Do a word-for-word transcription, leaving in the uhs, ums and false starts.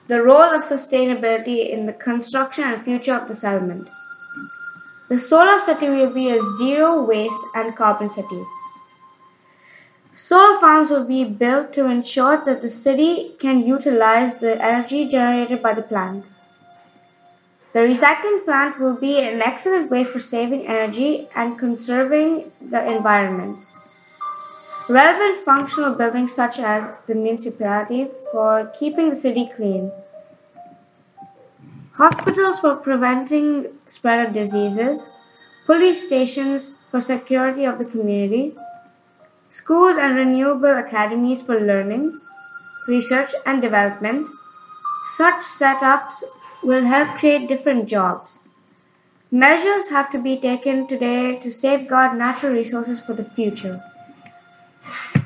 The role of sustainability in the construction and future of the settlement. The solar city will be a zero waste and carbon city. Solar farms will be built to ensure that the city can utilize the energy generated by the plant. The recycling plant will be an excellent way for saving energy and conserving the environment. Relevant functional buildings such as the municipality for keeping the city clean. Hospitals for preventing spread of diseases. Police stations for security of the community. Schools and renewable academies for learning, research and development. Such setups will help create different jobs. Measures have to be taken today to safeguard natural resources for the future.